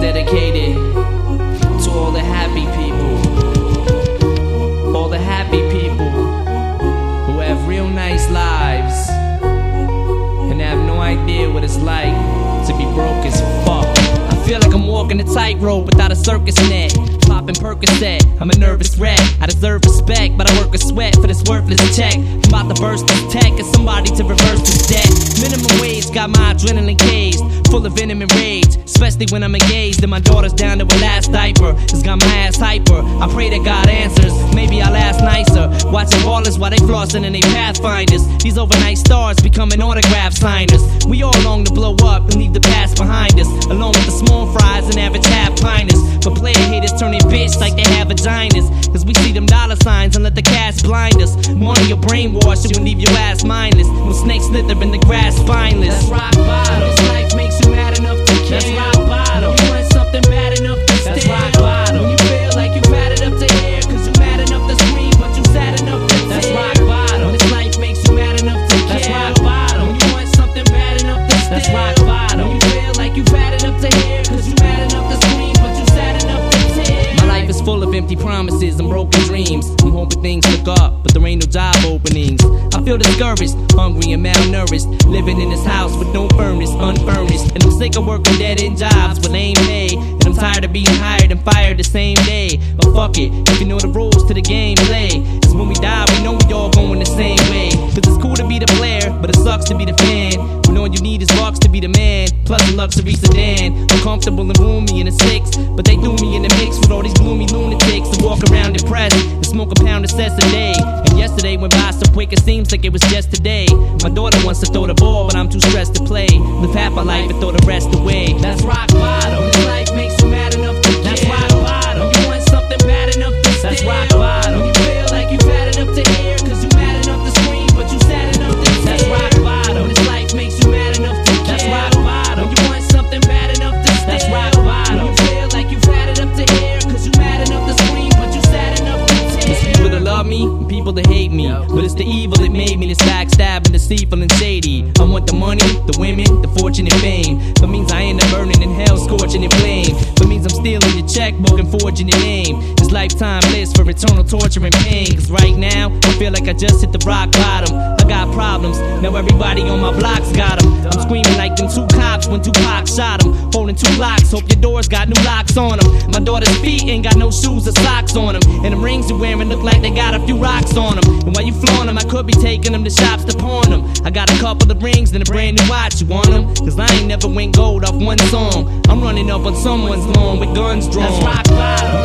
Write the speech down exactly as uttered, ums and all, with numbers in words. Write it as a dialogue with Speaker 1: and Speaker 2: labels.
Speaker 1: dedicated to all the happy people, all the happy people who have real nice lives and have no idea what it's like to be broke as fuck. I feel like I'm walking a tightrope without a circus net. Popping Percocet, I'm a nervous wreck. I deserve respect, but I work a sweat for this worthless check. I'm about to burst this tech and somebody to reverse this debt. Minimum wage got my adrenaline caged, full of venom and rage, especially when I'm engaged and my daughter's down to her last diaper. It's got my ass hyper. I pray that God answers. Maybe I'll ask nicer. Watching ballers while they flossing in they pathfinders. These overnight stars becoming autograph signers. We all long to blow up and leave the past behind us, along with the small fries and average half piners. But player haters turning bitch like they have vaginas, cause we see them dollar signs and let the cash blind us. Money your brainwash, it will leave your ass mindless. When snakes slither in the grass spineless. That's rock bottom. This life makes you mad enough to care. That's rock bottom. You want something bad enough to stare. That's rock bottom. When you feel like you've had it up to here, cause you mad enough to scream, but you sad enough to tear. That's rock bottom. This life makes you mad enough to care. That's rock bottom. When you want something bad enough to stare. That's rock bottom. When you feel like you've had it up to here, cause you mad enough to scream, but you sad enough to tear. My life is full of empty promises and broken dreams. I'm hoping things look up, but there ain't no job openings. I feel discouraged, hungry and malnourished, living in this house with no furnace, unfurnished. And I'm sick of working dead-end jobs with lame pay, and I'm tired of being hired and fired the same day. But fuck it, if you know the rules to the game, play. Cause when we die, we know we all going the same way. Cause it's cool to be the player, but it sucks to be the fan. When all you need is bucks to be the man, plus a luxury sedan. I'm comfortable and roomy in a six, but they threw me in the mix with all these gloomy lunatics that walk around depressed and smoke a pound of cess a day. And yesterday went by so quick it seems like it was just today. My daughter wants to throw the ball, but I'm too stressed to play. Live half my life and throw the rest away. That's rock bottom. This life makes you mad enough to care. That's rock bottom. You want something bad enough to stare. That's rock bottom. You feel like you've had it up to here, cause you mad enough to scream, but you sad enough to tear. That's rock bottom. This life makes you mad enough to care. That's rock bottom. You want something bad enough to stare. That's rock bottom. You feel like you've had it up to here, cause you mad enough to scream, but you sad enough to tear. There's people that love me and people that hate me, but it's the evil that made me this backstabbing, deceitful and shady. I want the money, the women, the fortune and fame. That means I end up burning in hell, scorching in flame. That means I'm stealing your checkbook and forging your name. This lifetime list for eternal torture and pain. Cause right now, I feel like I just hit the rock bottom. I got problems, now everybody on my block's got them. I'm screaming like them two cops when Tupac shot them. Holding two blocks, hope your doors got new locks on them. My daughter's feet ain't got no shoes or socks on them, and the rings you're wearing look like they got a few rocks on them. And while you flaunt them, I could be taking them to shops to pawn them. I got a couple of rings and a brand new watch, you want them? Cause I ain't never went gold off one song. I'm running up on someone's lawn with guns drawn. That's rock bottom.